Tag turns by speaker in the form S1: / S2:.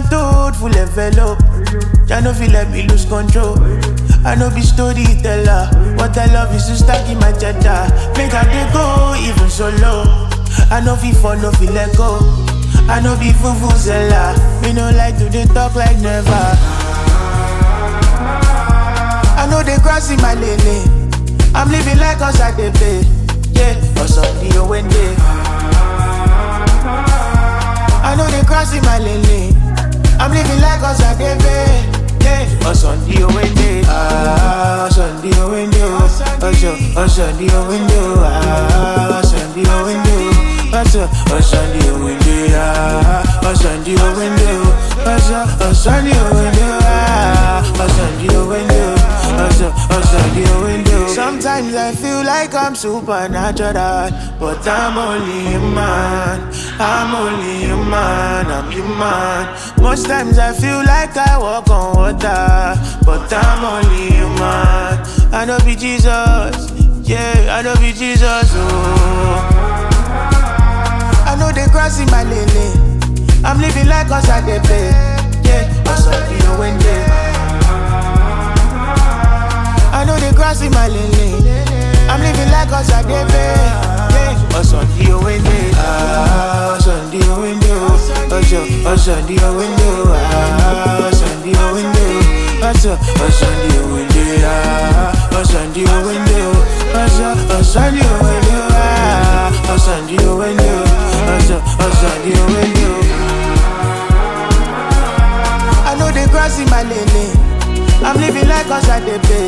S1: told, full envelope. Ya no feel let me lose control. I know be storyteller. What I love is to stack in my cheddar. Make I dey go even solo. I know fi fall, no fi let go. I know be vuvuzela. Me no like to dey talk like never. I know they cross in my lane. I'm living like us I dey pay. Yeah, or Sunday or Wednesday. I know they cross in my lane. I'm living like us I dey pay. Yeah, or Sunday or Wednesday. Sunday or Wednesday. Or Sunday or Wednesday. Sunday or Wednesday. Or Sunday or Wednesday. Or Sunday or Wednesday. Or Sunday or Wednesday. Or Sunday or Wednesday. Sometimes I feel like I'm supernatural, but I'm only human. I'm only human, I'm human. Most times I feel like I walk on water, but I'm only human. I know be Jesus, yeah, I know be Jesus, oh. I know they cross in my lane. I'm living like us I dey pay, yeah, or Sunday or Wednesday. I know they cross in my lane. I'm living like us I dey pay. Yeah, or Sunday or Wednesday. Sunday or Wednesday. Or Sunday or Wednesday. Sunday or Wednesday. Or Sunday or Wednesday. Or Sunday or Wednesday. Or Sunday or Wednesday. Or Sunday or Wednesday. Or Sunday or Wednesday. I know they cross in my lane. I'm living like us I dey pay.